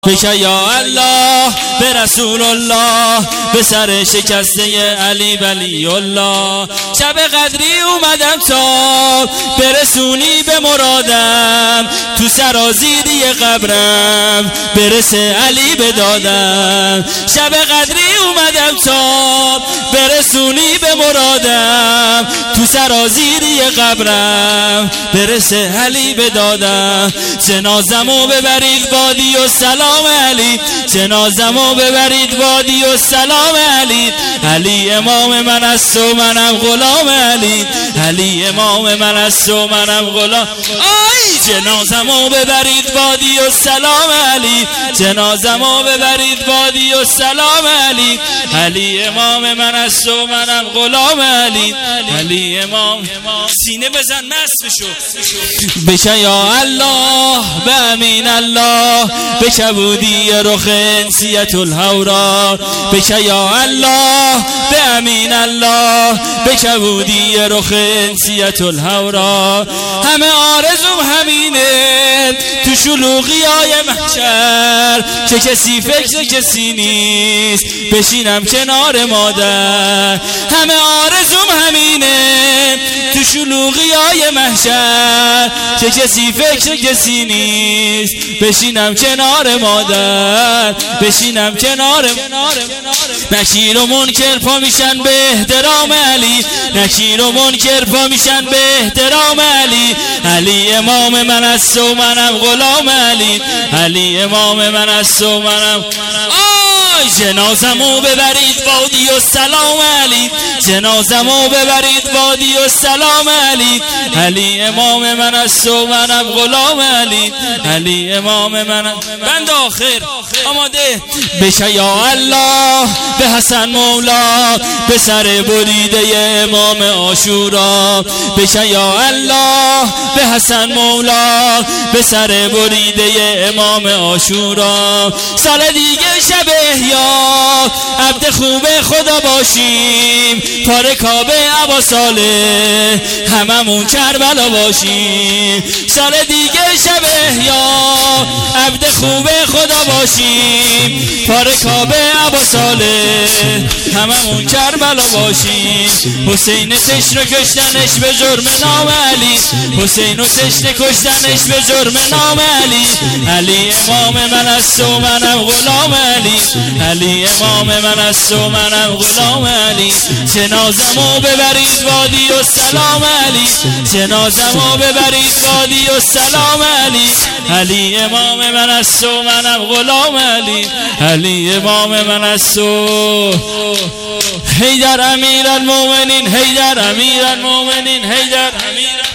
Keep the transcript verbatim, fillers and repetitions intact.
بشه یا الله به رسول الله، به سر شکسته علی ولی الله. شب قدری اومدم تا برسونی به مرادم، تو سرازیری قبرم برسه علی به دادم. شب قدری اومدم تا برسونی به مرادم، تو سرازیری قبرم برسه علی به دادم. جنازمو ببرید وادی و سلام علی، جنازمو ببرید وادی و سلام علی. علی امام من است و منم غلام علی، علی امام من است و منم غلام. آی جنازمو ببرید وادی و سلام علی، جنازمو ببرید وادی و سلام علی. علی امام من است و منم غلام علی، علی امام. سینه بزن مست بشو بشه یا الله به امین الله، بشه بودی رخ انسیت الهورا. بشه یا الله به امین الله، بشه بودی رخ انسیت الهورا. همه آرزوم همینه تو شلوغی های محشر، چه کسی فکر کسی نیست بشینم کنار مادر. همه آرزوم همینه تو شلوغی های محشر، چه کسی فکر کسی نیست بشینم کنار مادر، بشینم کنار. نکیر و منکر پا میشن به احترام علی، نکیر و منکر پا میشن به احترام علی. علی امام من است و منم غلام علی، علی امام من است و منم. آی جنازمو ببرید وادی و سلام علی، جنازمو ببرید وادی و سلام علی. علی امام من است و منم غلام علی، علی امام من. بند آخر آماده. بشه یا الله به حسن مولا، به سر بریده امام عاشورا. بشه یا الله به حسن مولا، به سر بریده امام عاشورا. سال دیگه شب احیا عبد خوب خدا باشیم، پاره کعبه ابا صالح هممون کربلا باشیم. سال دیگه شب احیا عبد خوب خدا باشیم، پاره کعبه ابا صالح هممون کربلا باشیم. حسین تشنه کشتنش به جرم نام علی، حسین و تشنه کشتنش به جرم نام علی. علی امام من است و منم غلام علی، علی امام من است و منم غلام علی. جنازمو ببرید وادی و سلام علی، جنازمو ببرید وادی و سلام علی. علی امام من است و منم غلام علی، علی امام من است و حیدر امیر المؤمنین، حیدر امیر المؤمنین، حیدر امیر